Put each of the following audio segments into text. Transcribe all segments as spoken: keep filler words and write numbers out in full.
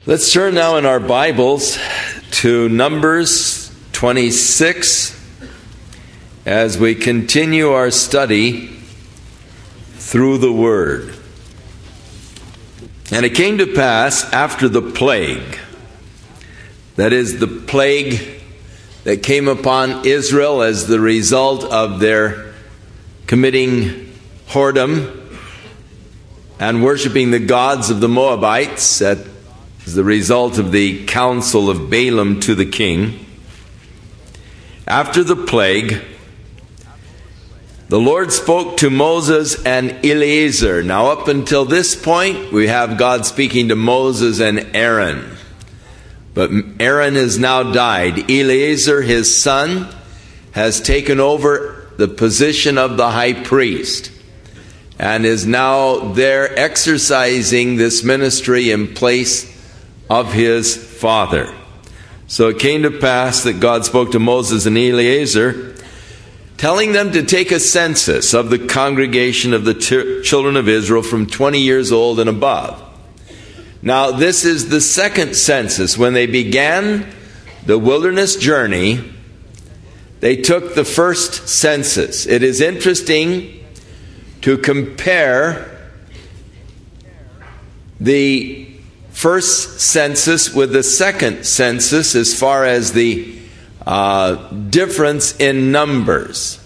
Let's turn now in our Bibles to Numbers twenty-six as we continue our study through the Word. And it came to pass after the plague, that is, the plague that came upon Israel as the result of their committing whoredom and worshiping the gods of the Moabites, that as the result of the counsel of Balaam to the king. After the plague, the Lord spoke to Moses and Eleazar. Now up until this point, we have God speaking to Moses and Aaron. But Aaron has now died. Eleazar, his son, has taken over the position of the high priest and is now there exercising this ministry in place of his father. So it came to pass that God spoke to Moses and Eleazar, telling them to take a census of the congregation of the ch- children of Israel from twenty years old and above. Now this is the second census. When they began the wilderness journey, they took the first census. It is interesting to compare the first census with the second census as far as the uh, difference in numbers.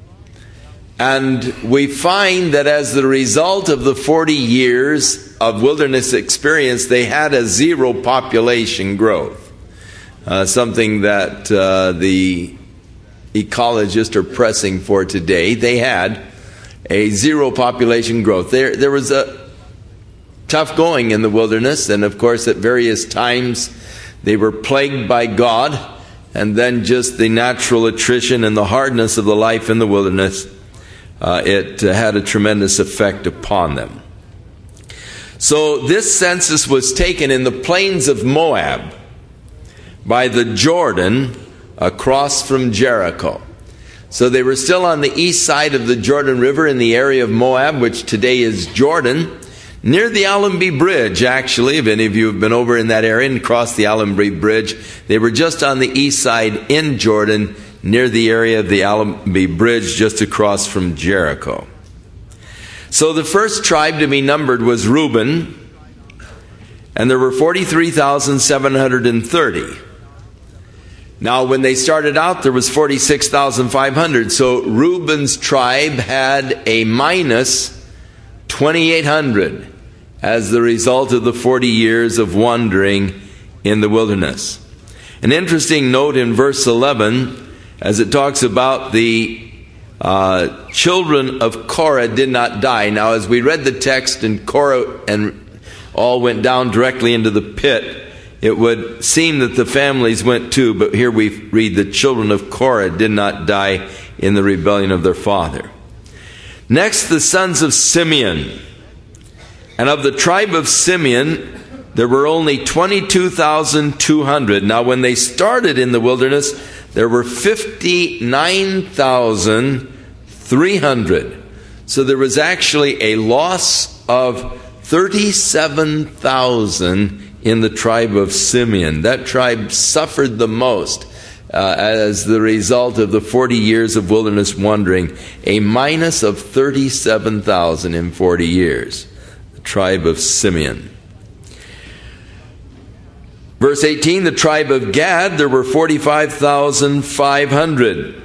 And we find that as the result of the forty years of wilderness experience, they had a zero population growth. Uh, something that uh, the ecologists are pressing for today. They had a zero population growth. There, there was a tough going in the wilderness, and of course at various times they were plagued by God, and then just the natural attrition and the hardness of the life in the wilderness, uh, it uh, had a tremendous effect upon them. So this census was taken in the plains of Moab by the Jordan across from Jericho. So they were still on the east side of the Jordan River in the area of Moab, which today is Jordan, near the Allenby Bridge, actually. If any of you have been over in that area and crossed the Allenby Bridge, they were just on the east side in Jordan, near the area of the Allenby Bridge, just across from Jericho. So the first tribe to be numbered was Reuben, and there were forty-three thousand seven hundred thirty. Now when they started out, there was forty-six thousand five hundred. So Reuben's tribe had a minus twenty-eight hundred as the result of the forty years of wandering in the wilderness. An interesting note in verse eleven, as it talks about the uh, children of Korah did not die. Now as we read the text, and Korah and all went down directly into the pit, it would seem that the families went too, but here we read the children of Korah did not die in the rebellion of their father. Next, the sons of Simeon. And of the tribe of Simeon, there were only twenty-two thousand two hundred. Now, when they started in the wilderness, there were fifty-nine thousand three hundred. So there was actually a loss of thirty-seven thousand in the tribe of Simeon. That tribe suffered the most Uh, as the result of the forty years of wilderness wandering, a minus of thirty-seven thousand in forty years. The tribe of Simeon. Verse eighteen, the tribe of Gad, there were forty-five thousand five hundred.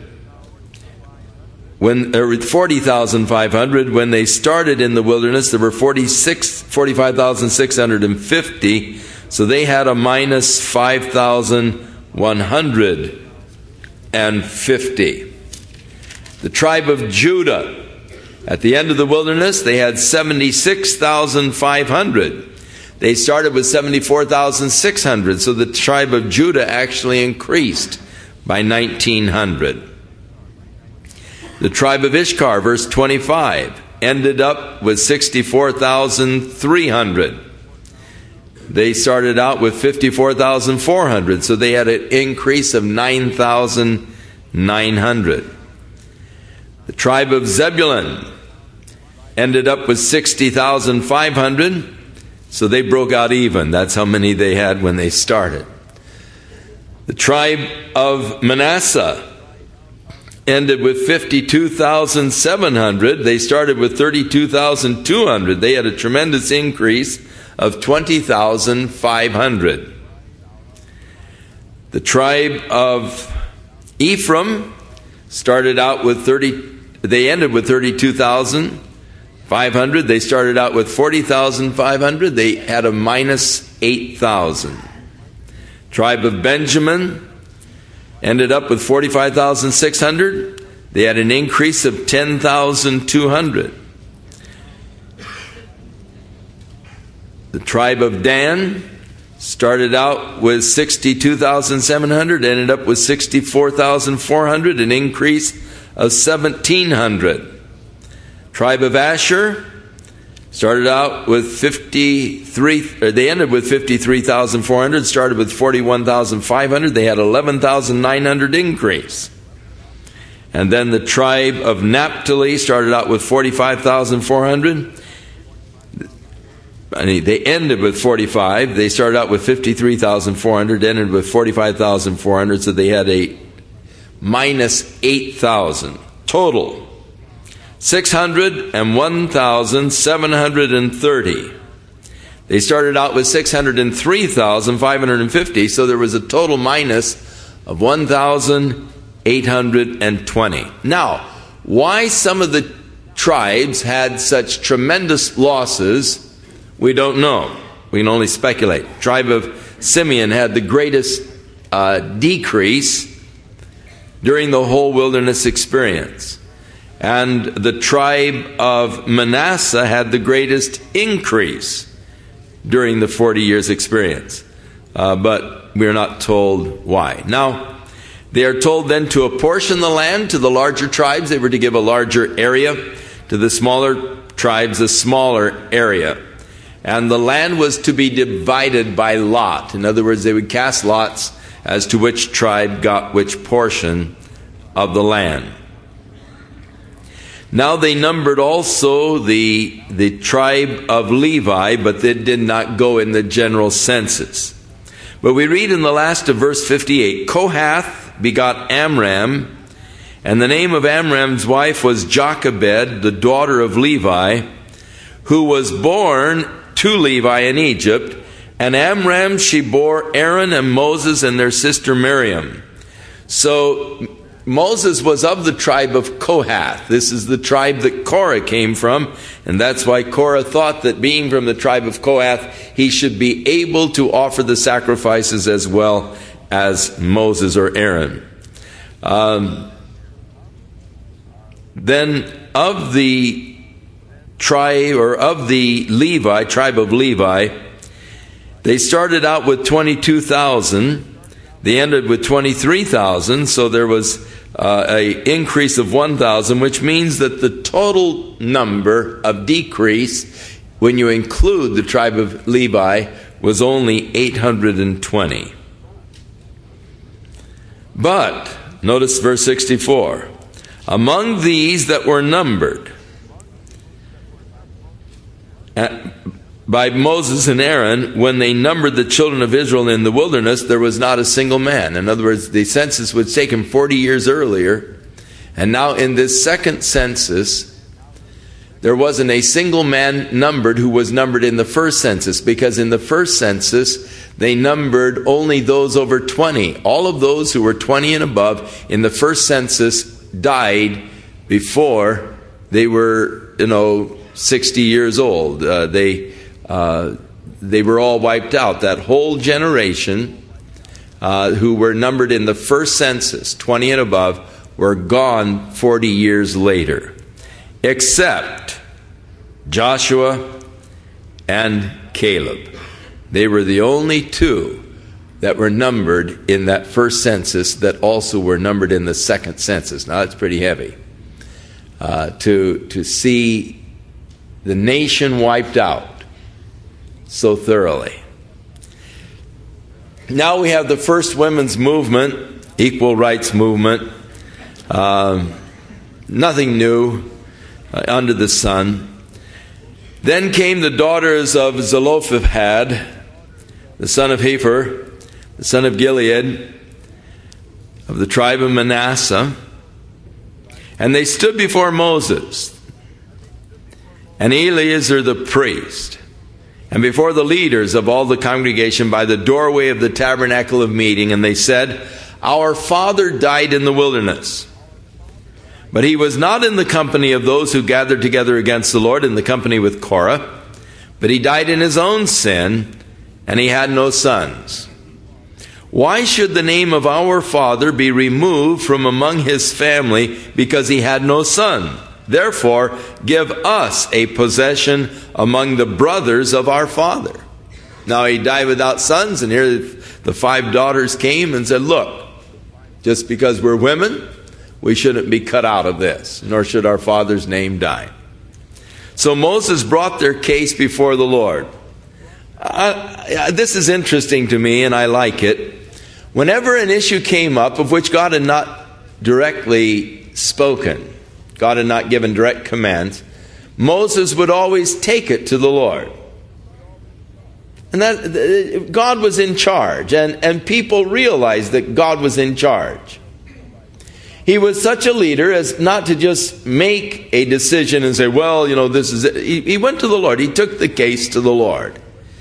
When there were forty thousand five hundred, when they started in the wilderness, there were forty-five thousand six hundred fifty. So they had a minus five thousand one hundred fifty. The tribe of Judah, at the end of the wilderness, they had seventy-six thousand five hundred. They started with seventy-four thousand six hundred, so the tribe of Judah actually increased by nineteen hundred. The tribe of Issachar, verse twenty-five, ended up with sixty-four thousand three hundred. They started out with fifty-four thousand four hundred, so they had an increase of nine thousand nine hundred. The tribe of Zebulun ended up with sixty thousand five hundred. So they broke out even. That's how many they had when they started. The tribe of Manasseh ended with fifty-two thousand seven hundred. They started with thirty-two thousand two hundred. They had a tremendous increase of twenty thousand five hundred. The tribe of Ephraim started out with thirty. They ended with thirty-two thousand five hundred. They started out with forty thousand five hundred. They had a minus eight thousand. Tribe of Benjamin ended up with forty-five thousand six hundred. They had an increase of ten thousand two hundred. The tribe of Dan started out with sixty-two thousand seven hundred, ended up with sixty-four thousand four hundred, an increase of seventeen hundred. Tribe of Asher started out with fifty-three, or they ended with fifty-three thousand four hundred, started with forty-one thousand five hundred. They had eleven thousand nine hundred increase. And then the tribe of Naphtali started out with forty-five thousand four hundred. I mean, they ended with forty-five. They started out with fifty-three thousand four hundred, ended with forty-five thousand four hundred, so they had a minus eight thousand. Total, six hundred one thousand seven hundred thirty. They started out with six hundred three thousand five hundred fifty, so there was a total minus of one thousand eight hundred twenty. Now, why some of the tribes had such tremendous losses, we don't know. We can only speculate. Tribe of Simeon had the greatest uh, decrease during the whole wilderness experience. And the tribe of Manasseh had the greatest increase during the forty years experience. Uh, but we're not told why. Now, they are told then to apportion the land to the larger tribes. They were to give a larger area, to the smaller tribes a smaller area. And the land was to be divided by lot. In other words, they would cast lots as to which tribe got which portion of the land. Now they numbered also the, the tribe of Levi, but they did not go in the general census. But we read in the last of verse fifty-eight, Kohath begot Amram, and the name of Amram's wife was Jochebed, the daughter of Levi, who was born to Levi in Egypt. And Amram she bore Aaron and Moses and their sister Miriam. So Moses was of the tribe of Kohath. This is the tribe that Korah came from, and that's why Korah thought that being from the tribe of Kohath, he should be able to offer the sacrifices as well as Moses or Aaron. Um, then of the tribe, or of the Levi, tribe of Levi, they started out with twenty-two thousand. They ended with twenty-three thousand, so there was uh, an increase of one thousand, which means that the total number of decrease, when you include the tribe of Levi, was only eight hundred twenty. But, notice verse sixty-four, among these that were numbered by Moses and Aaron, when they numbered the children of Israel in the wilderness, there was not a single man. In other words, the census was taken forty years earlier, and now in this second census, there wasn't a single man numbered who was numbered in the first census, because in the first census, they numbered only those over twenty. All of those who were twenty and above in the first census died before they were, you know, sixty years old. Uh, they uh, they were all wiped out. That whole generation uh, who were numbered in the first census, twenty and above, were gone forty years later, except Joshua and Caleb. They were the only two that were numbered in that first census that also were numbered in the second census. Now that's pretty heavy. Uh, to to see the nation wiped out so thoroughly. Now we have the first women's movement, equal rights movement. Um, nothing new uh, under the sun. Then came the daughters of Zelophehad, the son of Hepher, the son of Gilead, of the tribe of Manasseh, and they stood before Moses and Eleazar the priest, and before the leaders of all the congregation by the doorway of the tabernacle of meeting, and they said, Our father died in the wilderness, but he was not in the company of those who gathered together against the Lord, in the company with Korah, but he died in his own sin, and he had no sons. Why should the name of our father be removed from among his family because he had no son? Therefore, give us a possession among the brothers of our father. Now he died without sons, and here the five daughters came and said, Look, just because we're women, we shouldn't be cut out of this, nor should our father's name die. So Moses brought their case before the Lord. Uh, this is interesting to me, and I like it. Whenever an issue came up of which God had not directly spoken, God had not given direct commands, Moses would always take it to the Lord. And that God was in charge, and, and people realized that God was in charge. He was such a leader as not to just make a decision and say, well, you know, this is it. He, he went to the Lord. He took the case to the Lord.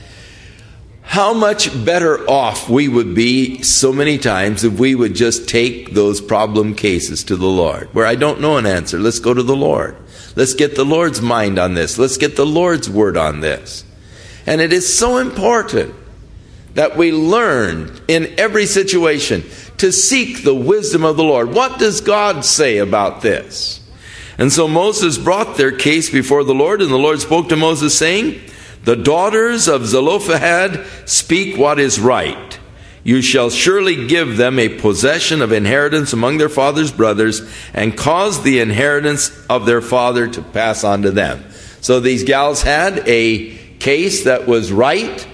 How much better off we would be so many times if we would just take those problem cases to the Lord. Where I don't know an answer, let's go to the Lord. Let's get the Lord's mind on this. Let's get the Lord's word on this. And it is so important that we learn in every situation to seek the wisdom of the Lord. What does God say about this? And so Moses brought their case before the Lord, and the Lord spoke to Moses, saying, The daughters of Zelophehad speak what is right. You shall surely give them a possession of inheritance among their father's brothers, and cause the inheritance of their father to pass on to them. So these gals had a case that was right.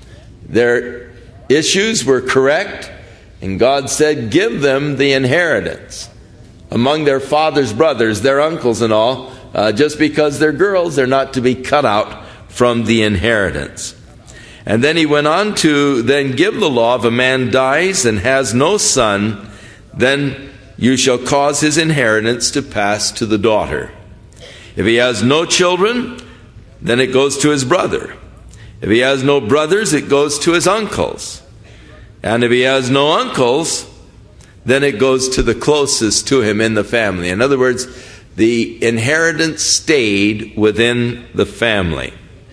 Their issues were correct. And God said, give them the inheritance among their father's brothers, their uncles and all. Uh, just because they're girls, they're not to be cut out from the inheritance. And then he went on to then give the law, if a man dies and has no son, then you shall cause his inheritance to pass to the daughter. If he has no children, then it goes to his brother. If he has no brothers, it goes to his uncles. And if he has no uncles, then it goes to the closest to him in the family. In other words, the inheritance stayed within the family.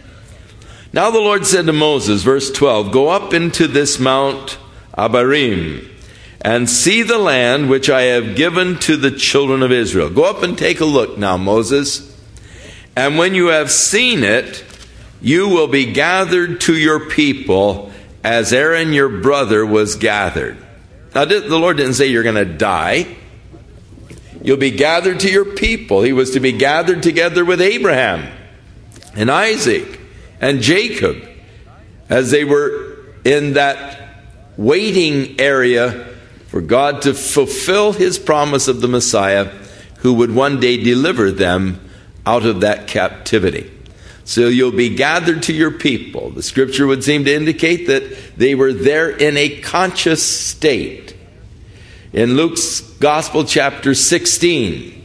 Now the Lord said to Moses, verse twelve, Go up into this Mount Abarim, and see the land which I have given to the children of Israel. Go up and take a look now, Moses. And when you have seen it, you will be gathered to your people as Aaron your brother was gathered. Now the Lord didn't say you're going to die. You'll be gathered to your people. He was to be gathered together with Abraham and Isaac and Jacob as they were in that waiting area for God to fulfill his promise of the Messiah, who would one day deliver them out of that captivity. So you'll be gathered to your people. The scripture would seem to indicate that they were there in a conscious state. In Luke's Gospel, chapter sixteen,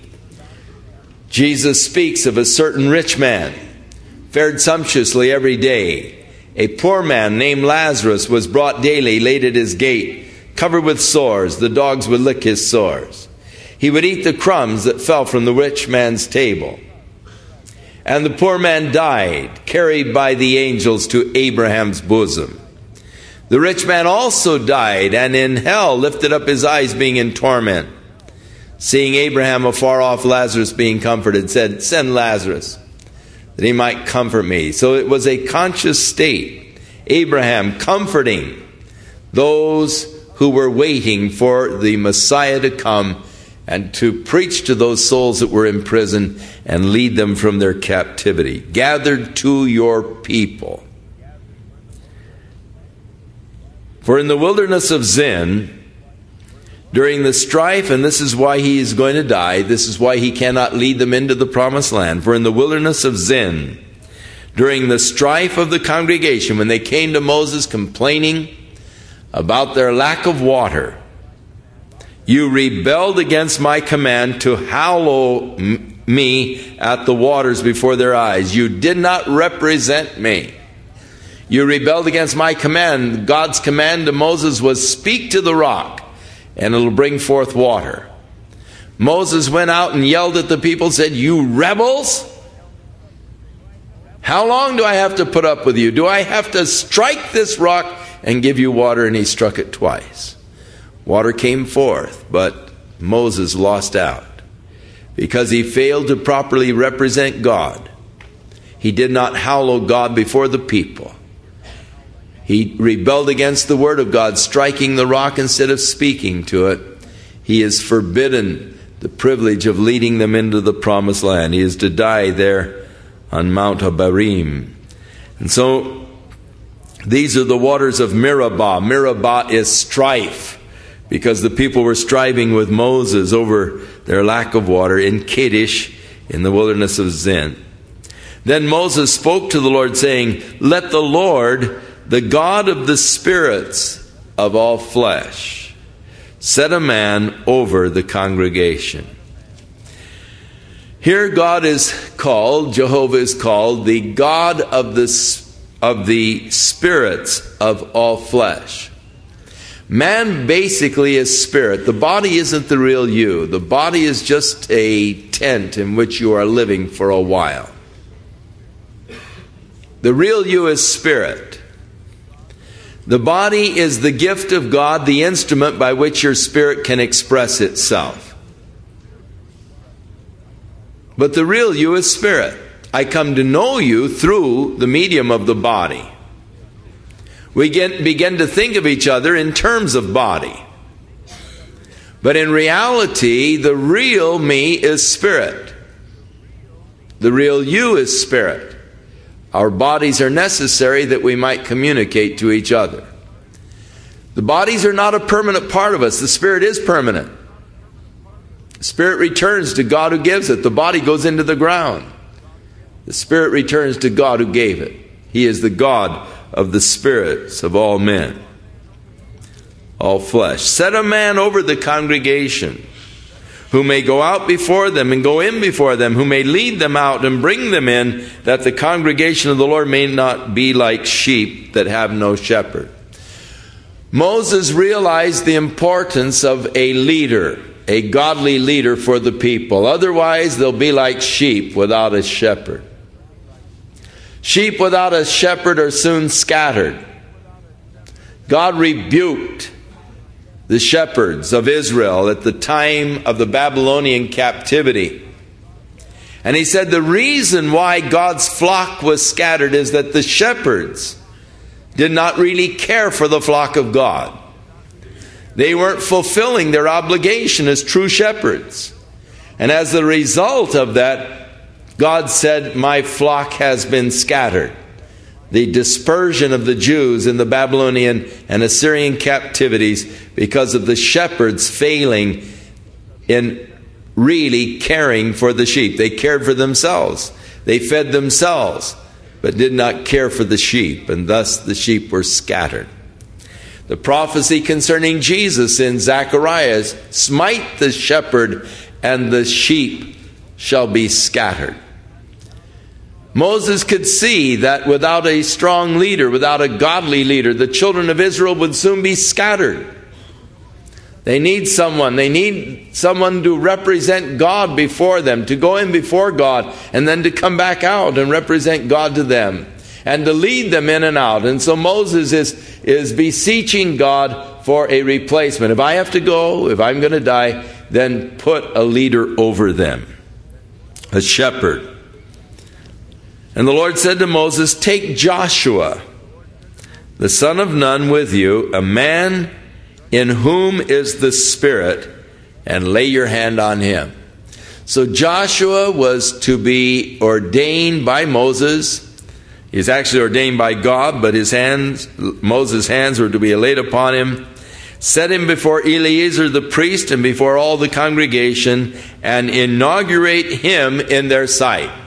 Jesus speaks of a certain rich man, fared sumptuously every day. A poor man named Lazarus was brought daily, laid at his gate, covered with sores. The dogs would lick his sores. He would eat the crumbs that fell from the rich man's table. And the poor man died, carried by the angels to Abraham's bosom. The rich man also died, and in hell lifted up his eyes, being in torment. Seeing Abraham afar off, Lazarus being comforted, said, Send Lazarus, that he might comfort me. So it was a conscious state. Abraham comforting those who were waiting for the Messiah to come and to preach to those souls that were in prison and lead them from their captivity. Gathered to your people. For in the wilderness of Zin, during the strife, and this is why he is going to die, this is why he cannot lead them into the promised land. For in the wilderness of Zin, during the strife of the congregation, when they came to Moses complaining about their lack of water, you rebelled against my command to hallow me at the waters before their eyes. You did not represent me. You rebelled against my command. God's command to Moses was, speak to the rock, and it'll bring forth water. Moses went out and yelled at the people, said, you rebels! How long do I have to put up with you? Do I have to strike this rock and give you water? And he struck it twice. Water came forth, but Moses lost out because he failed to properly represent God. He did not hallow God before the people. He rebelled against the word of God, striking the rock instead of speaking to it. He is forbidden the privilege of leading them into the promised land. He is to die there on Mount Abarim. And so these are the waters of Meribah. Meribah is strife, because the people were striving with Moses over their lack of water in Kadesh in the wilderness of Zin. Then Moses spoke to the Lord, saying, let the Lord, the God of the spirits of all flesh, set a man over the congregation. Here God is called, Jehovah is called, the God of the, of the spirits of all flesh. Man basically is spirit. The body isn't the real you. The body is just a tent in which you are living for a while. The real you is spirit. The body is the gift of God, the instrument by which your spirit can express itself. But the real you is spirit. I come to know you through the medium of the body. We get, begin to think of each other in terms of body. But in reality, the real me is spirit. The real you is spirit. Our bodies are necessary that we might communicate to each other. The bodies are not a permanent part of us. The spirit is permanent. The spirit returns to God who gives it. The body goes into the ground. The spirit returns to God who gave it. He is the God of the spirits of all men, all flesh. Set a man over the congregation, who may go out before them and go in before them, who may lead them out and bring them in, that the congregation of the Lord may not be like sheep that have no shepherd. Moses realized the importance of a leader, a godly leader for the people. Otherwise, they'll be like sheep without a shepherd. Sheep without a shepherd are soon scattered. God rebuked the shepherds of Israel at the time of the Babylonian captivity. And he said the reason why God's flock was scattered is that the shepherds did not really care for the flock of God. They weren't fulfilling their obligation as true shepherds. And as a result of that, God said, my flock has been scattered. The dispersion of the Jews in the Babylonian and Assyrian captivities because of the shepherds failing in really caring for the sheep. They cared for themselves. They fed themselves, but did not care for the sheep, and thus the sheep were scattered. The prophecy concerning Jesus in Zechariah, smite the shepherd and the sheep shall be scattered. Moses could see that without a strong leader, without a godly leader, the children of Israel would soon be scattered. They need someone. They need someone to represent God before them, to go in before God, and then to come back out and represent God to them, and to lead them in and out. And so Moses is, is beseeching God for a replacement. If I have to go, if I'm going to die, then put a leader over them, a shepherd. And the Lord said to Moses, take Joshua, the son of Nun, with you, a man in whom is the Spirit, and lay your hand on him. So Joshua was to be ordained by Moses. He's actually ordained by God, but his hands, Moses' hands were to be laid upon him. Set him before Eleazar the priest and before all the congregation, and inaugurate him in their sight.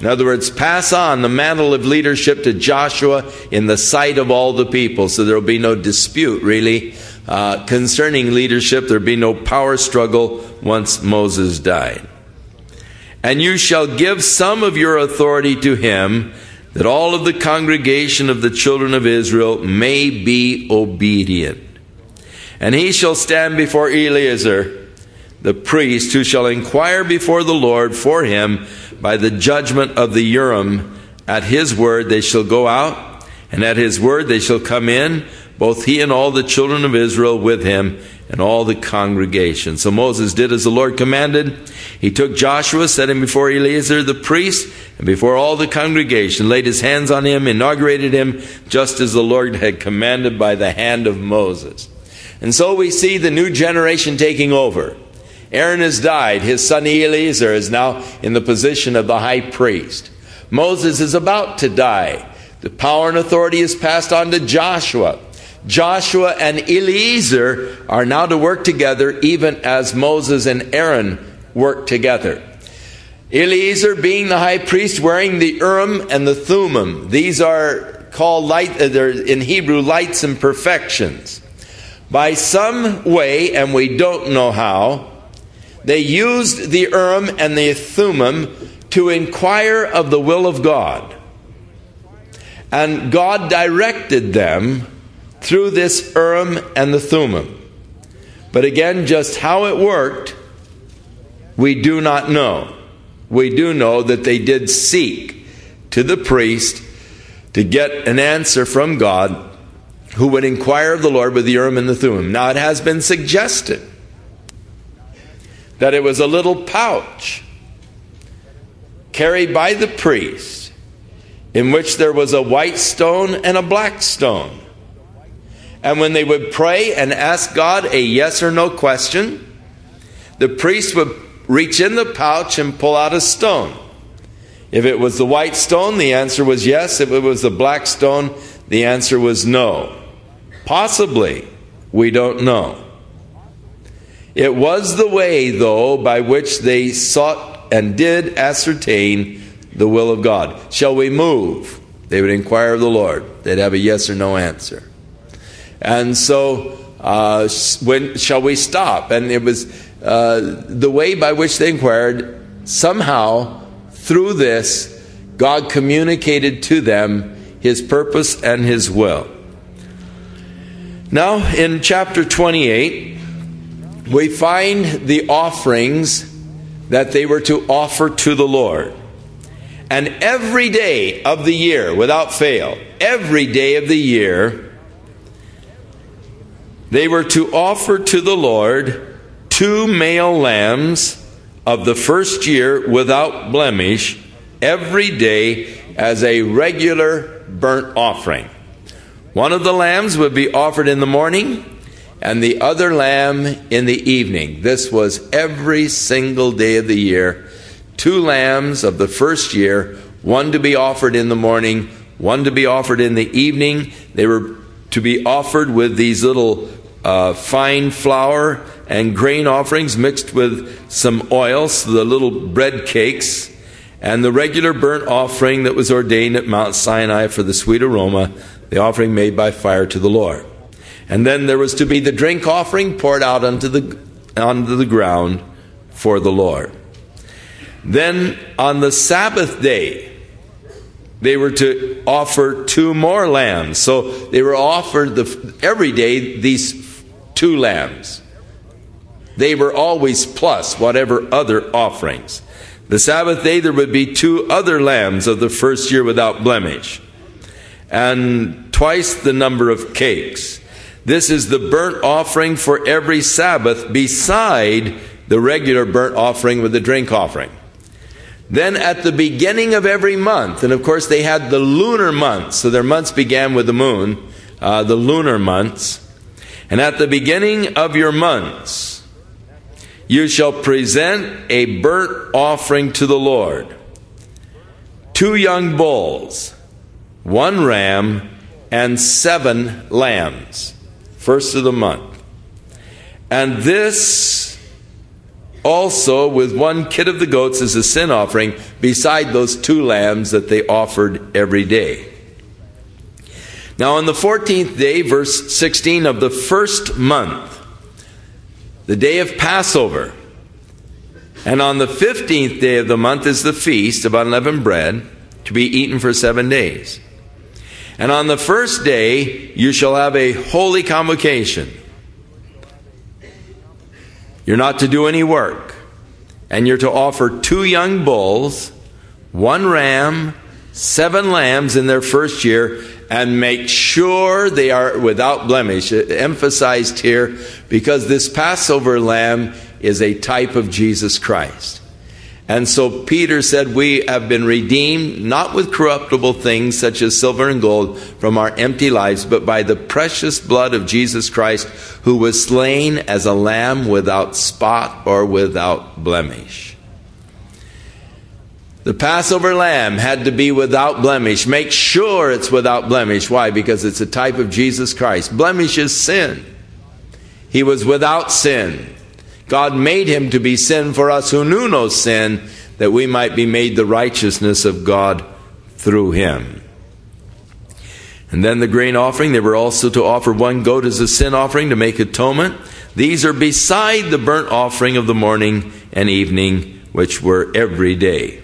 In other words, pass on the mantle of leadership to Joshua in the sight of all the people. So there will be no dispute, really, uh, concerning leadership. There will be no power struggle once Moses died. And you shall give some of your authority to him, that all of the congregation of the children of Israel may be obedient. And he shall stand before Eleazar, the priest, who shall inquire before the Lord for him by the judgment of the Urim. At his word they shall go out, and at his word they shall come in, both he and all the children of Israel with him, and all the congregation. So Moses did as the Lord commanded. He took Joshua, set him before Eleazar the priest, and before all the congregation, laid his hands on him, inaugurated him, just as the Lord had commanded by the hand of Moses. And so we see the new generation taking over. Aaron has died. His son Eleazar is now in the position of the high priest. Moses is about to die. The power and authority is passed on to Joshua. Joshua and Eleazar are now to work together, even as Moses and Aaron worked together. Eleazar being the high priest, wearing the Urim and the Thummim. These are called light, they're in Hebrew, lights and perfections. By some way, and we don't know how, they used the Urim and the Thummim to inquire of the will of God. And God directed them through this Urim and the Thummim. But again, just how it worked, we do not know. We do know that they did seek to the priest to get an answer from God, who would inquire of the Lord with the Urim and the Thummim. Now it has been suggested that it was a little pouch carried by the priest in which there was a white stone and a black stone. And when they would pray and ask God a yes or no question, the priest would reach in the pouch and pull out a stone. If it was the white stone, the answer was yes. If it was the black stone, the answer was no. Possibly, we don't know. It was the way, though, by which they sought and did ascertain the will of God. Shall we move? They would inquire of the Lord. They'd have a yes or no answer. And so, uh, when shall we stop? And it was uh, the way by which they inquired. Somehow, through this, God communicated to them his purpose and his will. Now, in chapter twenty-eight, we find the offerings that they were to offer to the Lord. And every day of the year, without fail, every day of the year, they were to offer to the Lord two male lambs of the first year without blemish every day as a regular burnt offering. One of the lambs would be offered in the morning and the other lamb in the evening. This was every single day of the year. Two lambs of the first year, one to be offered in the morning, one to be offered in the evening. They were to be offered with these little uh, fine flour and grain offerings mixed with some oil, so the little bread cakes, and the regular burnt offering that was ordained at Mount Sinai for the sweet aroma, the offering made by fire to the Lord. And then there was to be the drink offering poured out onto the, onto the ground for the Lord. Then on the Sabbath day, they were to offer two more lambs. So they were offered the, every day these two lambs. They were always plus whatever other offerings. The Sabbath day there would be two other lambs of the first year without blemish, and twice the number of cakes. This is the burnt offering for every Sabbath beside the regular burnt offering with the drink offering. Then at the beginning of every month, and of course they had the lunar months, so their months began with the moon, uh, the lunar months. And at the beginning of your months, you shall present a burnt offering to the Lord. Two young bulls, one ram, and seven lambs, first of the month. And this also with one kid of the goats as a sin offering, beside those two lambs that they offered every day. Now on the fourteenth day, verse sixteen, of the first month, the day of Passover, and on the fifteenth day of the month is the feast of unleavened bread, to be eaten for seven days. And on the first day you shall have a holy convocation. You're not to do any work, and you're to offer two young bulls, one ram, seven lambs in their first year, and make sure they are without blemish. Emphasized here because this Passover lamb is a type of Jesus Christ. And so Peter said, we have been redeemed not with corruptible things such as silver and gold from our empty lives, but by the precious blood of Jesus Christ, who was slain as a lamb without spot or without blemish. The Passover lamb had to be without blemish. Make sure it's without blemish. Why? Because it's a type of Jesus Christ. Blemish is sin. He was without sin. God made him to be sin for us who knew no sin, that we might be made the righteousness of God through him. And then the grain offering, they were also to offer one goat as a sin offering to make atonement. These are beside the burnt offering of the morning and evening, which were every day.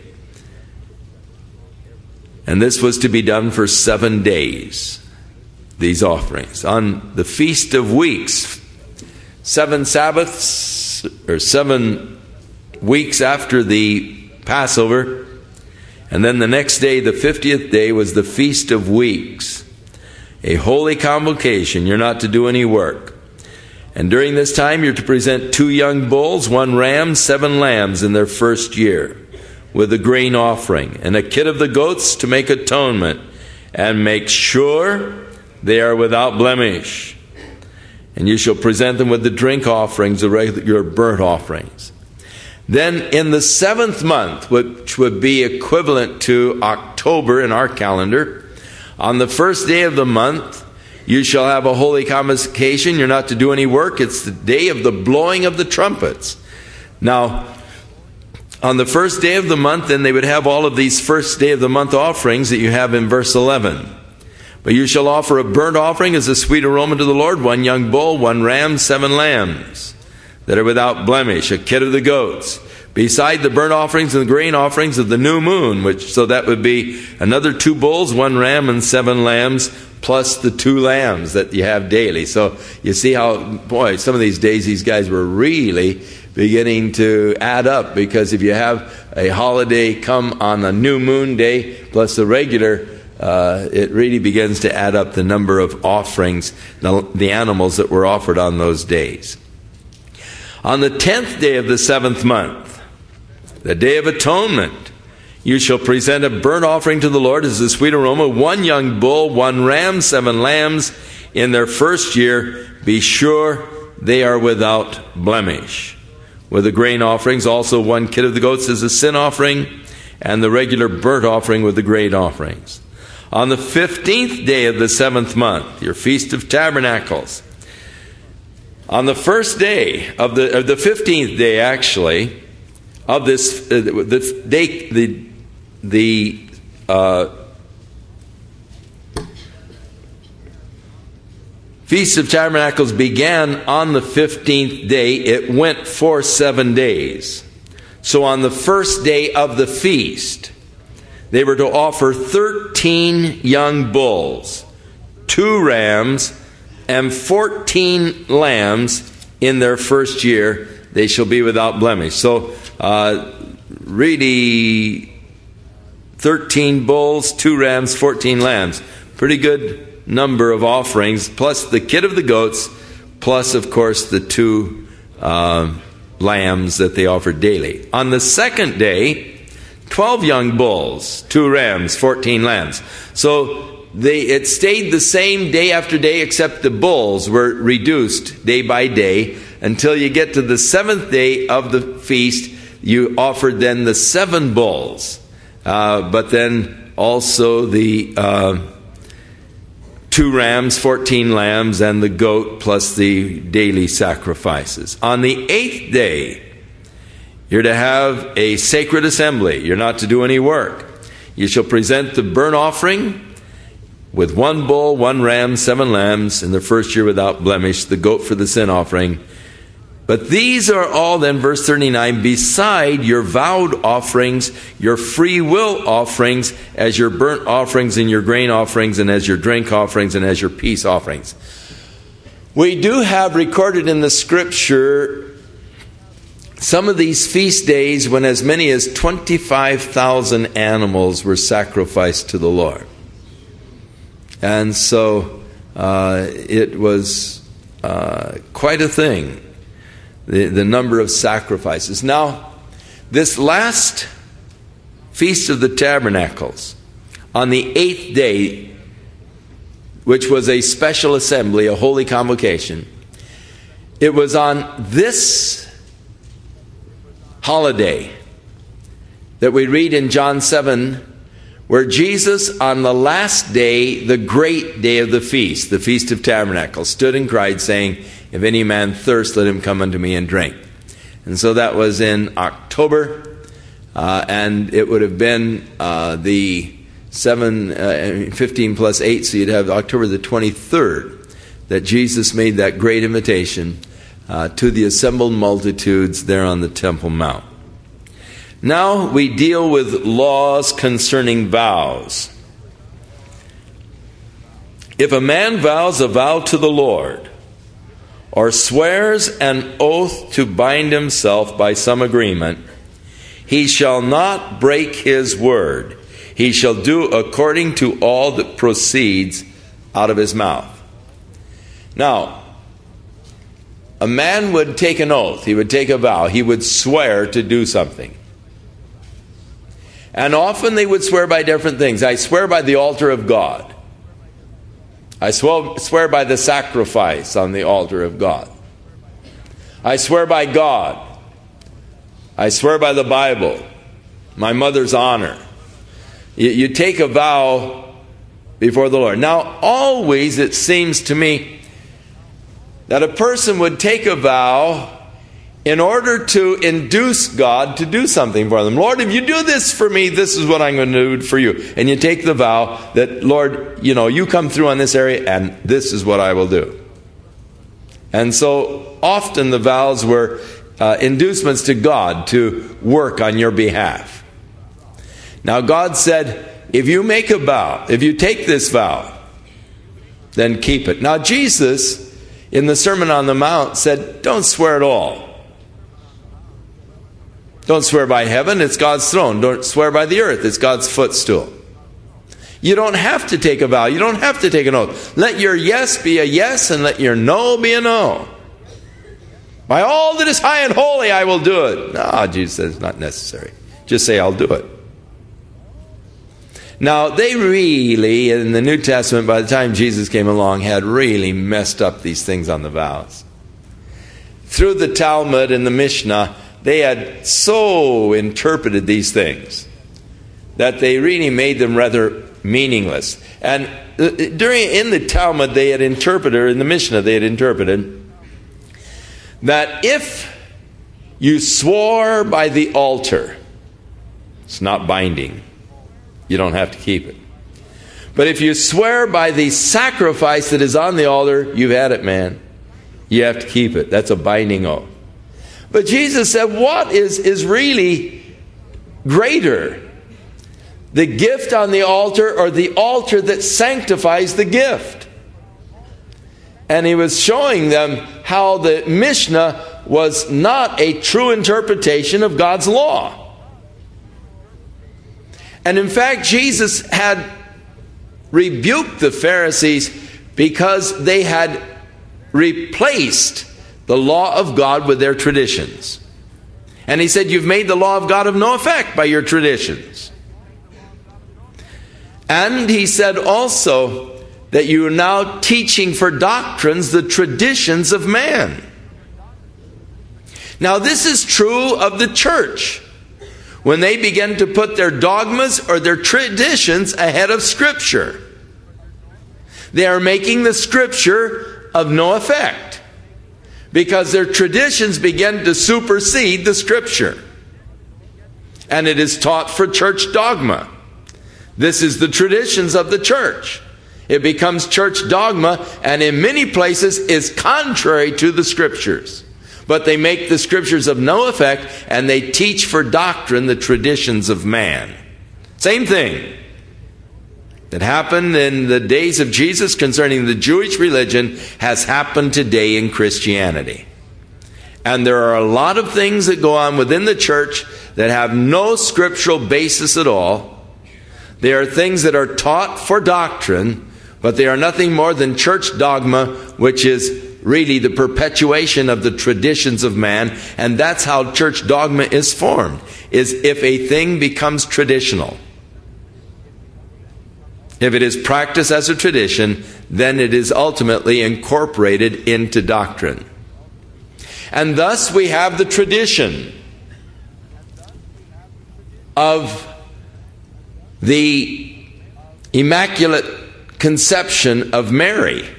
And this was to be done for seven days, these offerings. On the Feast of Weeks, seven Sabbaths, or seven weeks after the Passover, and then the next day, the fiftieth day, was the Feast of Weeks, a holy convocation. You're not to do any work. And during this time, you're to present two young bulls, one ram, seven lambs in their first year, with a grain offering, and a kid of the goats to make atonement, and make sure they are without blemish. And you shall present them with the drink offerings, the regular burnt offerings. Then in the seventh month, which would be equivalent to October in our calendar, on the first day of the month, you shall have a holy convocation. You're not to do any work. It's the day of the blowing of the trumpets. Now, on the first day of the month, then they would have all of these first day of the month offerings that you have in verse eleven. But you shall offer a burnt offering as a sweet aroma to the Lord, one young bull, one ram, seven lambs that are without blemish, a kid of the goats, beside the burnt offerings and the grain offerings of the new moon, which so that would be another two bulls, one ram, and seven lambs, plus the two lambs that you have daily. So you see how, boy, some of these days these guys were really beginning to add up, because if you have a holiday come on a new moon day plus a regular, Uh, it really begins to add up the number of offerings, the, the animals that were offered on those days. On the tenth day of the seventh month, the day of atonement, you shall present a burnt offering to the Lord as a sweet aroma, one young bull, one ram, seven lambs in their first year. Be sure they are without blemish. With the grain offerings, also one kid of the goats as a sin offering, and the regular burnt offering with the grain offerings. On the fifteenth day of the seventh month, your Feast of Tabernacles, on the first day of the, of the fifteenth day, actually, of this, uh, the day, the, the, uh, Feast of Tabernacles began on the fifteenth day. It went for seven days. So on the first day of the feast, they were to offer thirteen young bulls, two rams, and fourteen lambs in their first year. They shall be without blemish. So, uh, really, thirteen bulls, two rams, fourteen lambs. Pretty good number of offerings, plus the kid of the goats, plus, of course, the two uh, lambs that they offered daily. On the second day, twelve young bulls, two rams, fourteen lambs. So they, it stayed the same day after day, except the bulls were reduced day by day until you get to the seventh day of the feast. You offered then the seven bulls, uh, but then also the uh, two rams, fourteen lambs, and the goat plus the daily sacrifices. On the eighth day, You're to have a sacred assembly. You're not to do any work. You shall present the burnt offering with one bull, one ram, seven lambs in the first year without blemish, the goat for the sin offering. But these are all, then, verse thirty-nine, beside your vowed offerings, your free will offerings, as your burnt offerings and your grain offerings, and as your drink offerings, and as your peace offerings. We do have recorded in the Scripture some of these feast days when as many as twenty-five thousand animals were sacrificed to the Lord. And so uh, it was uh, quite a thing, the, the number of sacrifices. Now, this last Feast of the Tabernacles, on the eighth day, which was a special assembly, a holy convocation, it was on this holiday that we read in John seven, where Jesus, on the last day, the great day of the feast, the Feast of Tabernacles, stood and cried, saying, if any man thirst, let him come unto me and drink. And so that was in October, uh, and it would have been uh, the seven, uh, fifteen plus eight, so you'd have October the twenty-third, that Jesus made that great invitation uh, to the assembled multitudes there on the Temple Mount. Now we deal with laws concerning vows. If a man vows a vow to the Lord, or swears an oath to bind himself by some agreement, he shall not break his word. He shall do according to all that proceeds out of his mouth. Now, a man would take an oath. He would take a vow. He would swear to do something. And often they would swear by different things. I swear by the altar of God. I swear by the sacrifice on the altar of God. I swear by God. I swear by the Bible, my mother's honor. You, you take a vow before the Lord. Now, always it seems to me that a person would take a vow in order to induce God to do something for them. Lord, if you do this for me, this is what I'm going to do for you. And you take the vow that, Lord, you know, you come through on this area and this is what I will do. And so often the vows were uh, inducements to God to work on your behalf. Now God said, if you make a vow, if you take this vow, then keep it. Now Jesus, in the Sermon on the Mount, said, don't swear at all. Don't swear by heaven, it's God's throne. Don't swear by the earth, it's God's footstool. You don't have to take a vow. You don't have to take an oath. Let your yes be a yes and let your no be a no. By all that is high and holy, I will do it. No, Jesus says it's not necessary. Just say, I'll do it. Now, they really, in the New Testament, by the time Jesus came along, had really messed up these things on the vows. Through the Talmud and the Mishnah, they had so interpreted these things that they really made them rather meaningless. And during in the Talmud, they had interpreted, or in the Mishnah, they had interpreted that if you swore by the altar, it's not binding. You don't have to keep it. But if you swear by the sacrifice that is on the altar, you've had it, man. You have to keep it. That's a binding oath. But Jesus said, what is, is really greater? The gift on the altar or the altar that sanctifies the gift? And he was showing them how the Mishnah was not a true interpretation of God's law. And in fact, Jesus had rebuked the Pharisees because they had replaced the law of God with their traditions. And he said, you've made the law of God of no effect by your traditions. And he said also that you are now teaching for doctrines the traditions of man. Now this is true of the church. When they begin to put their dogmas or their traditions ahead of Scripture, they are making the Scripture of no effect, because their traditions begin to supersede the Scripture. and it is taught for church dogma. This is the traditions of the church. It becomes church dogma, and in many places is contrary to the Scriptures. But they make the Scriptures of no effect, and they teach for doctrine the traditions of man. Same thing that happened in the days of Jesus concerning the Jewish religion has happened today in Christianity. And there are a lot of things that go on within the church that have no scriptural basis at all. They are things that are taught for doctrine, but they are nothing more than church dogma, which is really the perpetuation of the traditions of man. And that's how church dogma is formed, is if a thing becomes traditional. If it is practiced as a tradition, then it is ultimately incorporated into doctrine. And thus we have the tradition of the Immaculate Conception of Mary.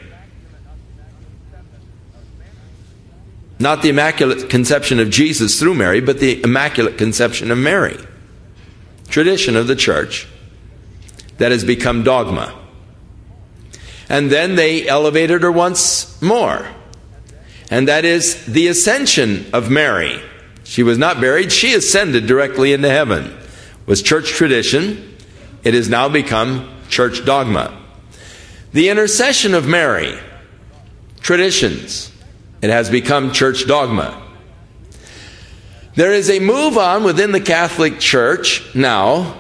Not the Immaculate Conception of Jesus through Mary, but the Immaculate Conception of Mary. Tradition of the church that has become dogma. And then they elevated her once more. And that is the ascension of Mary. She was not buried, she ascended directly into heaven. It was church tradition. It has now become church dogma. The intercession of Mary, traditions. It has become church dogma. There is a move on within the Catholic Church now.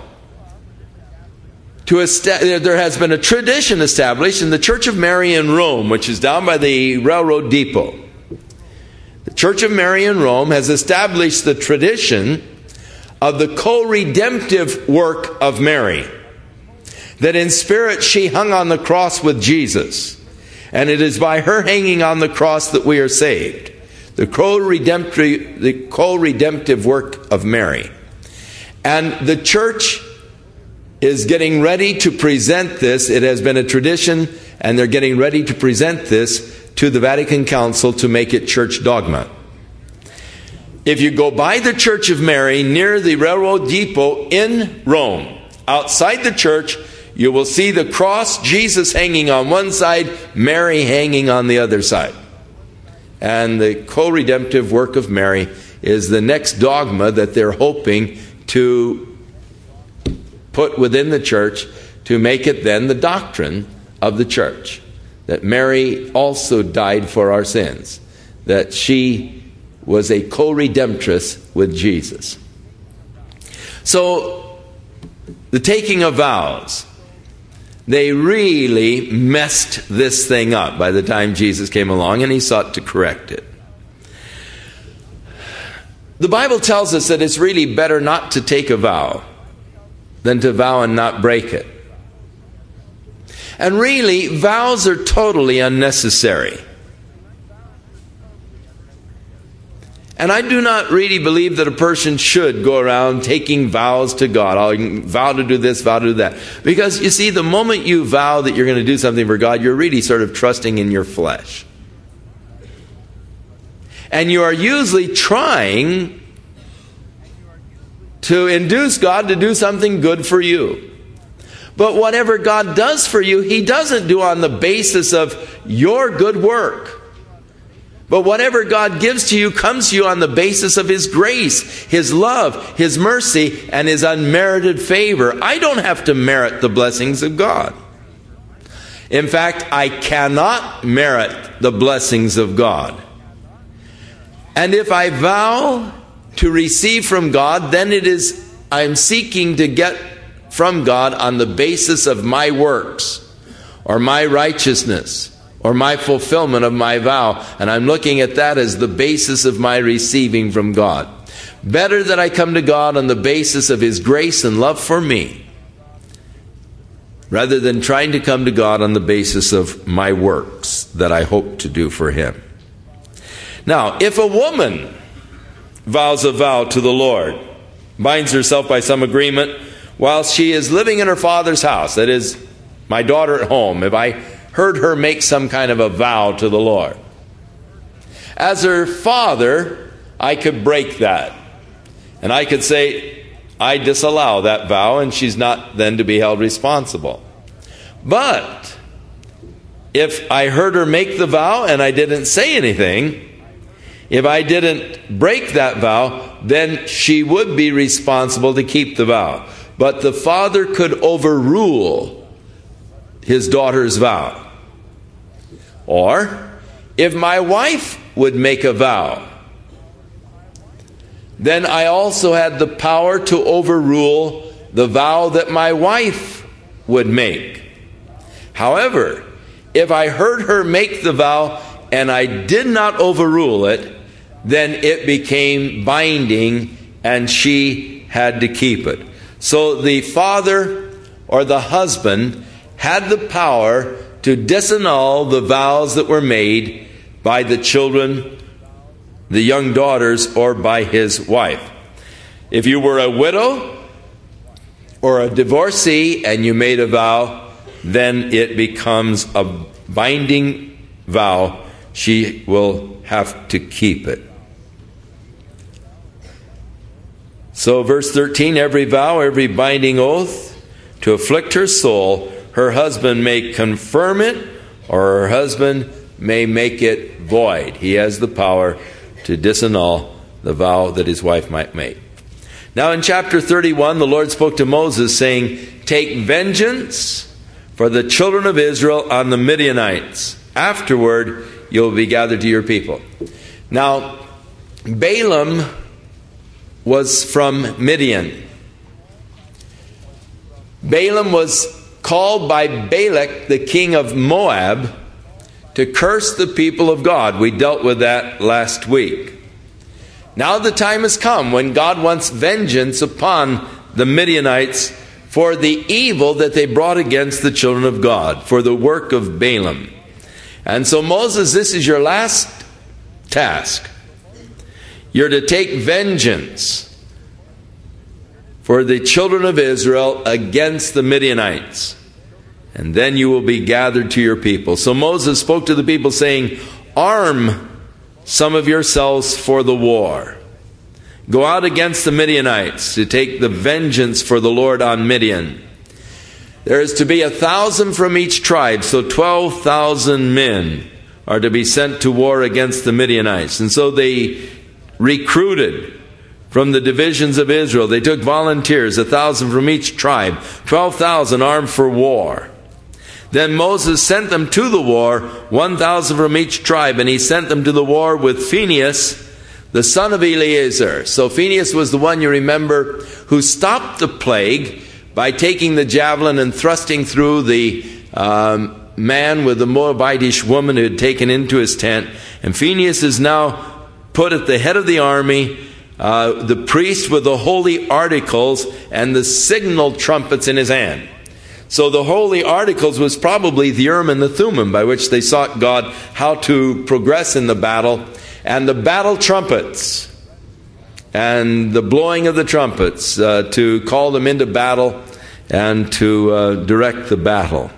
To est- there has been a tradition established in the Church of Mary in Rome, which is down by the railroad depot. The Church of Mary in Rome has established the tradition of the co-redemptive work of Mary. That in spirit she hung on the cross with Jesus. And it is by her hanging on the cross that we are saved. The co-redemptive, the co-redemptive work of Mary. And the church is getting ready to present this. It has been a tradition, and they're getting ready to present this to the Vatican Council to make it church dogma. If you go by the Church of Mary near the railroad depot in Rome, outside the church, you will see the cross, Jesus hanging on one side, Mary hanging on the other side. And the co-redemptive work of Mary is the next dogma that they're hoping to put within the church to make it then the doctrine of the church. That Mary also died for our sins. That she was a co-redemptress with Jesus. So, the taking of vows, they really messed this thing up by the time Jesus came along, and he sought to correct it. The Bible tells us that it's really better not to take a vow than to vow and not break it. And really, vows are totally unnecessary. And I do not really believe that a person should go around taking vows to God. I'll vow to do this, vow to do that. Because, you see, the moment you vow that you're going to do something for God, you're really sort of trusting in your flesh. And you are usually trying to induce God to do something good for you. But whatever God does for you, He doesn't do on the basis of your good work. But whatever God gives to you comes to you on the basis of His grace, His love, His mercy, and His unmerited favor. I don't have to merit the blessings of God. In fact, I cannot merit the blessings of God. And if I vow to receive from God, then it is, I'm seeking to get from God on the basis of my works, or my righteousness, or my fulfillment of my vow. And I'm looking at that as the basis of my receiving from God. Better that I come to God on the basis of His grace and love for me, rather than trying to come to God on the basis of my works that I hope to do for Him. Now, if a woman vows a vow to the Lord, binds herself by some agreement while she is living in her father's house, that is, my daughter at home, if I heard her make some kind of a vow to the Lord, as her father, I could break that. And I could say, I disallow that vow, and she's not then to be held responsible. But if I heard her make the vow and I didn't say anything, if I didn't break that vow, then she would be responsible to keep the vow. But the father could overrule his daughter's vow. Or, if my wife would make a vow, then I also had the power to overrule the vow that my wife would make. However, if I heard her make the vow and I did not overrule it, then it became binding and she had to keep it. So the father or the husband had the power to disannul the vows that were made by the children, the young daughters, or by his wife. If you were a widow or a divorcee and you made a vow, then it becomes a binding vow. She will have to keep it. So verse thirteen, every vow, every binding oath to afflict her soul, her husband may confirm it, or her husband may make it void. He has the power to disannul the vow that his wife might make. Now in chapter thirty-one, the Lord spoke to Moses, saying, take vengeance for the children of Israel on the Midianites. Afterward, you'll be gathered to your people. Now, Balaam was from Midian. Balaam was called by Balak, the king of Moab, to curse the people of God. We dealt with that last week. Now the time has come when God wants vengeance upon the Midianites for the evil that they brought against the children of God, for the work of Balaam. And so Moses, this is your last task. You're to take vengeance for the children of Israel against the Midianites. And then you will be gathered to your people. So Moses spoke to the people, saying, arm some of yourselves for the war. Go out against the Midianites to take the vengeance for the Lord on Midian. There is to be a thousand from each tribe, so twelve thousand men are to be sent to war against the Midianites. And so they recruited from the divisions of Israel. They took volunteers, a thousand from each tribe, twelve thousand armed for war. Then Moses sent them to the war, one thousand from each tribe, and he sent them to the war with Phinehas, the son of Eleazar. So Phinehas was the one, you remember, who stopped the plague by taking the javelin and thrusting through the um, man with the Moabitish woman who had taken into his tent. And Phinehas is now put at the head of the army, uh, the priest with the holy articles and the signal trumpets in his hand. So the holy articles was probably the Urim and the Thummim, by which they sought God how to progress in the battle. And the battle trumpets and the blowing of the trumpets uh, to call them into battle and to uh, direct the battle.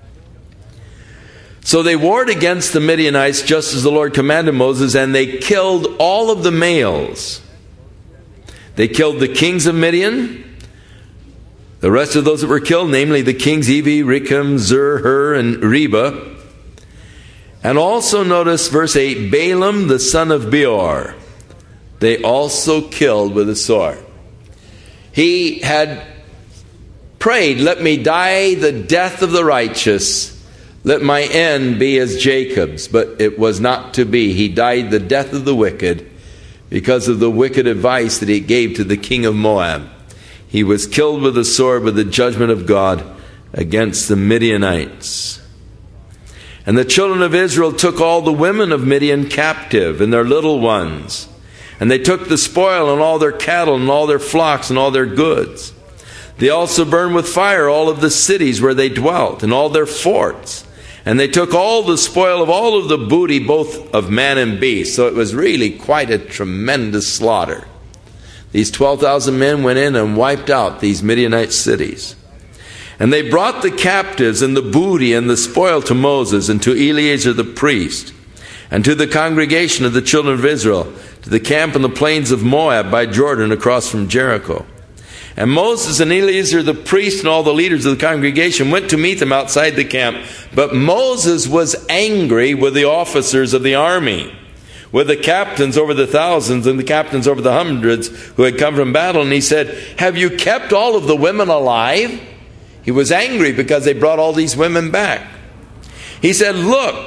So they warred against the Midianites just as the Lord commanded Moses, and they killed all of the males. They killed the kings of Midian. The rest of those that were killed, namely the kings Evi, Recham, Zur, Hur, and Reba. And also notice verse eight, Balaam the son of Beor, they also killed with a sword. He had prayed, let me die the death of the righteous, let my end be as Jacob's. But it was not to be. He died the death of the wicked because of the wicked advice that he gave to the king of Moab. He was killed with a sword with the judgment of God against the Midianites. And the children of Israel took all the women of Midian captive and their little ones. And they took the spoil and all their cattle and all their flocks and all their goods. They also burned with fire all of the cities where they dwelt and all their forts. And they took all the spoil of all of the booty, both of man and beast. So it was really quite a tremendous slaughter. These twelve thousand men went in and wiped out these Midianite cities. And they brought the captives and the booty and the spoil to Moses and to Eleazar the priest and to the congregation of the children of Israel, to the camp in the plains of Moab by Jordan across from Jericho. And Moses and Eleazar the priest and all the leaders of the congregation went to meet them outside the camp. But Moses was angry with the officers of the army, with the captains over the thousands and the captains over the hundreds who had come from battle. And he said, "Have you kept all of the women alive?" He was angry because they brought all these women back. He said, "Look,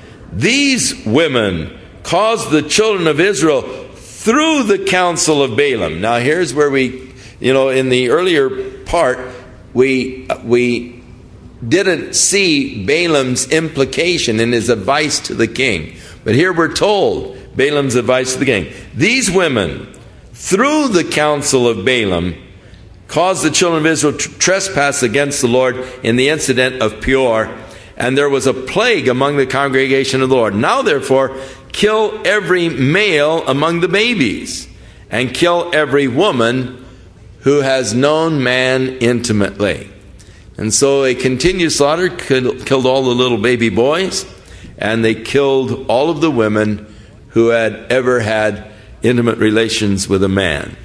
these women caused the children of Israel through the counsel of Balaam." Now here's where we, you know, in the earlier part, we we didn't see Balaam's implication in his advice to the king. But here we're told Balaam's advice to the king. "These women, through the counsel of Balaam, caused the children of Israel to trespass against the Lord in the incident of Peor. And there was a plague among the congregation of the Lord. Now therefore, kill every male among the babies, and kill every woman who has known man intimately." And so a continued slaughter killed all the little baby boys, and they killed all of the women who had ever had intimate relations with a man.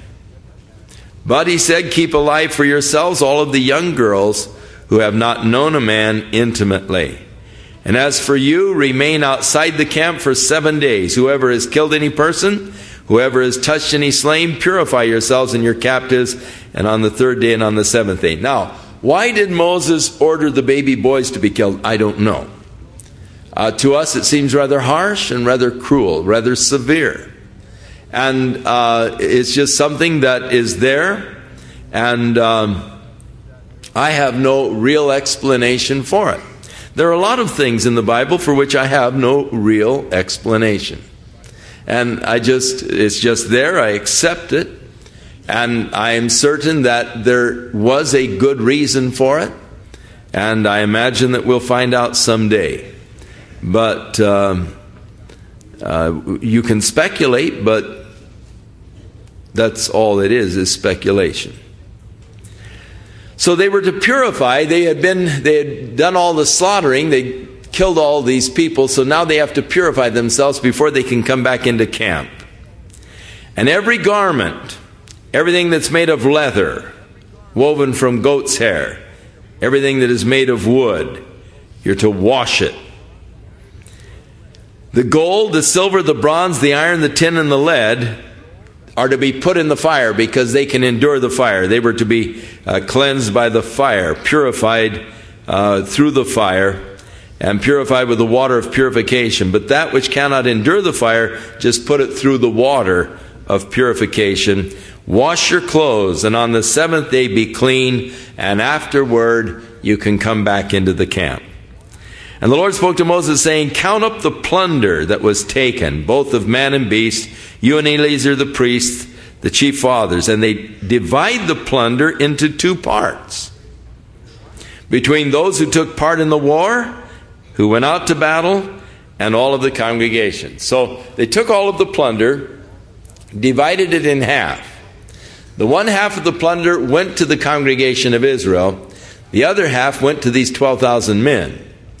"But," he said, "keep alive for yourselves all of the young girls who have not known a man intimately. And as for you, remain outside the camp for seven days. Whoever has killed any person, whoever has touched any slain, purify yourselves and your captives, and on the third day and on the seventh day." Now, why did Moses order the baby boys to be killed? I don't know. Uh, to us, it seems rather harsh and rather cruel, rather severe. And uh, it's just something that is there, and um, I have no real explanation for it. There are a lot of things in the Bible for which I have no real explanation. And I just, it's just there, I accept it, and I am certain that there was a good reason for it, and I imagine that we'll find out someday. But um, uh, you can speculate, but that's all it is, is speculation. So they were to purify. They had been, they had done all the slaughtering. They killed all these people. So now they have to purify themselves before they can come back into camp. And every garment, everything that's made of leather, woven from goat's hair, everything that is made of wood, you're to wash it. The gold, the silver, the bronze, the iron, the tin, and the lead are to be put in the fire because they can endure the fire. They were to be uh, cleansed by the fire, purified uh, through the fire, and purified with the water of purification. But that which cannot endure the fire, just put it through the water of purification. Wash your clothes, and on the seventh day be clean, and afterward you can come back into the camp. And the Lord spoke to Moses, saying, "Count up the plunder that was taken, both of man and beast, you and Eleazar the priest, the chief fathers." And they divide the plunder into two parts, between those who took part in the war, who went out to battle, and all of the congregation. So they took all of the plunder, divided it in half. The one half of the plunder went to the congregation of Israel. The other half went to these twelve thousand men.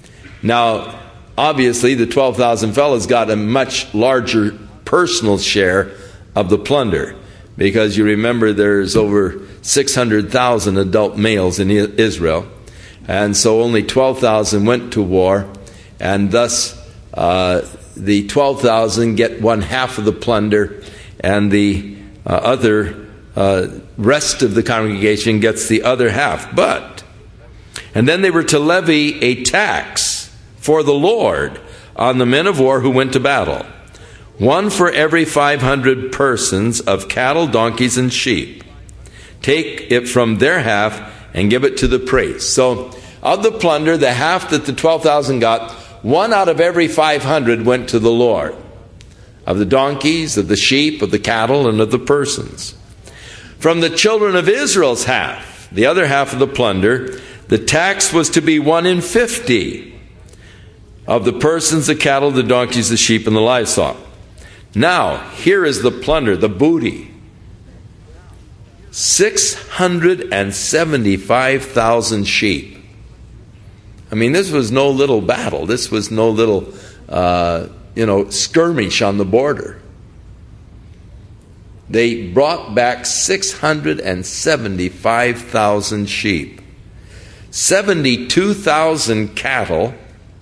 Now, obviously, the twelve thousand fellows got a much larger personal share of the plunder, because you remember there's over six hundred thousand adult males in Israel, and so only twelve thousand went to war, and thus uh, the twelve thousand get one half of the plunder, and the uh, other uh, rest of the congregation gets the other half. But, and then they were to levy a tax for the Lord on the men of war who went to battle, one for every five hundred persons of cattle, donkeys, and sheep. Take it from their half and give it to the priest. So of the plunder, the half that the twelve thousand got, one out of every five hundred went to the Lord, of the donkeys, of the sheep, of the cattle, and of the persons. From the children of Israel's half, the other half of the plunder, the tax was to be one in fifty of the persons, the cattle, the donkeys, the sheep, and the livestock. Now, here is the plunder, the booty. six hundred seventy-five thousand sheep. I mean, this was no little battle. This was no little, uh, you know, skirmish on the border. they brought back six hundred seventy-five thousand sheep, seventy-two thousand cattle,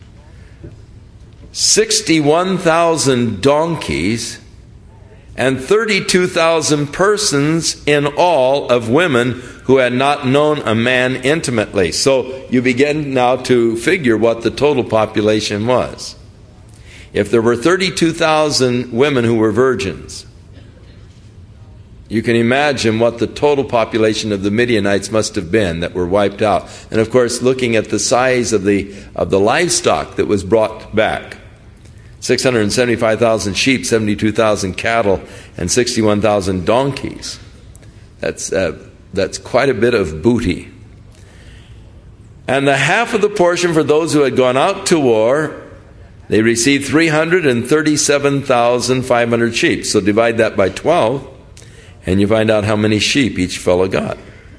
sixty-one thousand donkeys, and thirty-two thousand persons in all of women who had not known a man intimately. So you begin now to figure what the total population was. If there were thirty-two thousand women who were virgins, you can imagine what the total population of the Midianites must have been that were wiped out. And of course, looking at the size of the of the livestock that was brought back, six hundred seventy-five thousand sheep, seventy-two thousand cattle, and sixty-one thousand donkeys. That's uh, that's quite a bit of booty. And the half of the portion for those who had gone out to war, they received three hundred thirty-seven thousand five hundred sheep. So divide that by twelve, and you find out how many sheep each fellow got.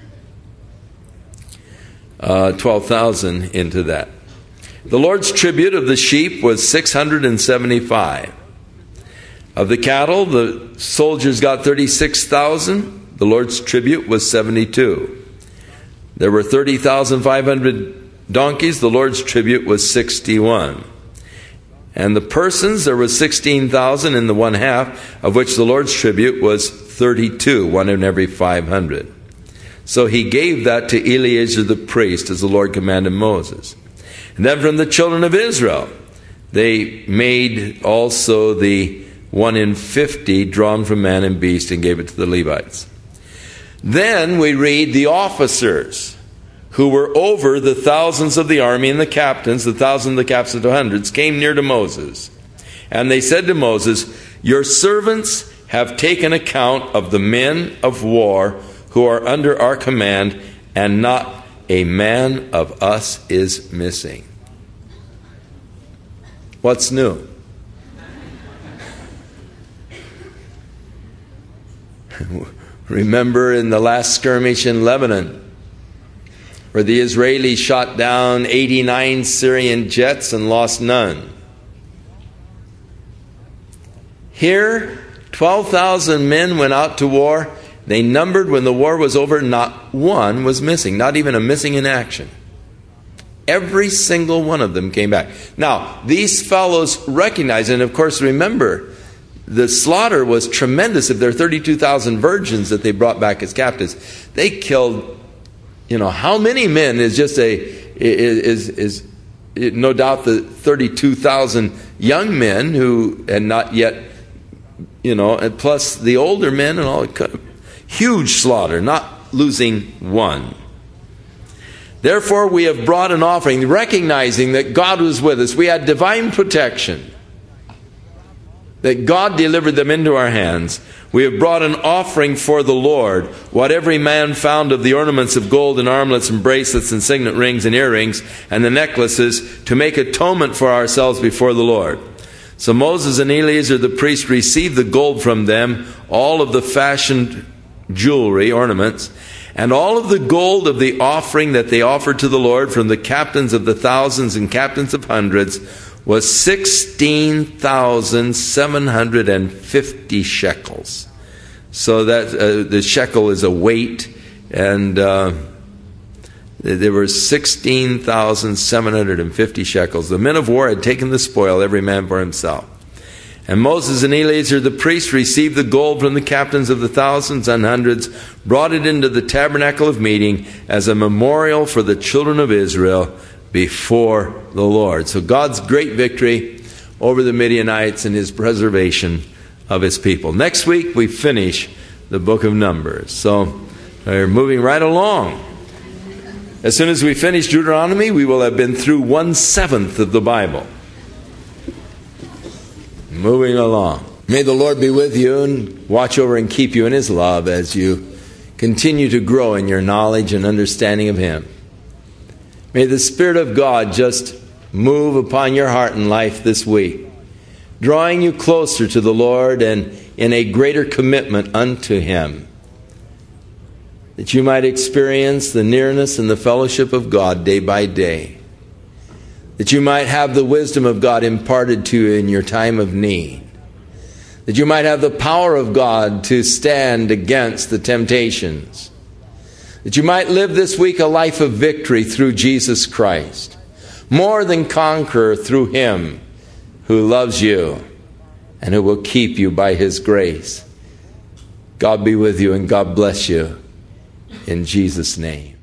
Uh, twelve thousand into that. The Lord's tribute of the sheep was six hundred seventy-five. Of the cattle, the soldiers got thirty-six thousand. The Lord's tribute was seventy-two. There were thirty thousand five hundred donkeys. The Lord's tribute was sixty-one. And the persons, there was sixteen thousand in the one half, of which the Lord's tribute was thirty-two, one in every five hundred. So he gave that to Eleazar the priest, as the Lord commanded Moses. And then from the children of Israel, they made also the one in fifty drawn from man and beast and gave it to the Levites. Then we read the officers who were over the thousands of the army and the captains, the thousands, the captains of hundreds, came near to Moses. And they said to Moses, "Your servants have taken account of the men of war who are under our command, and not a man of us is missing." What's new? Remember in the last skirmish in Lebanon, where the Israelis shot down eighty-nine Syrian jets and lost none. Here, twelve thousand men went out to war. They numbered when the war was over, not one was missing, not even a missing in action. Every single one of them came back. Now, these fellows recognized, and of course remember, the slaughter was tremendous. If there are thirty-two thousand virgins that they brought back as captives, they killed, you know, how many men is just a, is, is, is no doubt the thirty-two thousand young men who had not yet, you know, and plus the older men and all. Huge slaughter, not losing one. Therefore, we have brought an offering, recognizing that God was with us. We had divine protection, that God delivered them into our hands. We have brought an offering for the Lord, what every man found of the ornaments of gold and armlets and bracelets and signet rings and earrings and the necklaces, to make atonement for ourselves before the Lord. So Moses and Eleazar the priest received the gold from them, all of the fashioned jewelry, ornaments, and all of the gold of the offering that they offered to the Lord from the captains of the thousands and captains of hundreds was sixteen thousand seven hundred fifty shekels. So that uh, the shekel is a weight, and uh, there were sixteen thousand seven hundred fifty shekels. The men of war had taken the spoil, every man for himself. And Moses and Eleazar the priest received the gold from the captains of the thousands and hundreds, brought it into the tabernacle of meeting as a memorial for the children of Israel before the Lord. So God's great victory over the Midianites and his preservation of his people. Next week we finish the book of Numbers. So we're moving right along. As soon as we finish Deuteronomy, we will have been through one-seventh of the Bible. Moving along. May the Lord be with you and watch over and keep you in his love as you continue to grow in your knowledge and understanding of him. May the Spirit of God just move upon your heart and life this week, drawing you closer to the Lord and in a greater commitment unto him, that you might experience the nearness and the fellowship of God day by day, that you might have the wisdom of God imparted to you in your time of need, that you might have the power of God to stand against the temptations, that you might live this week a life of victory through Jesus Christ, more than conqueror through Him who loves you and who will keep you by His grace. God be with you and God bless you in Jesus' name.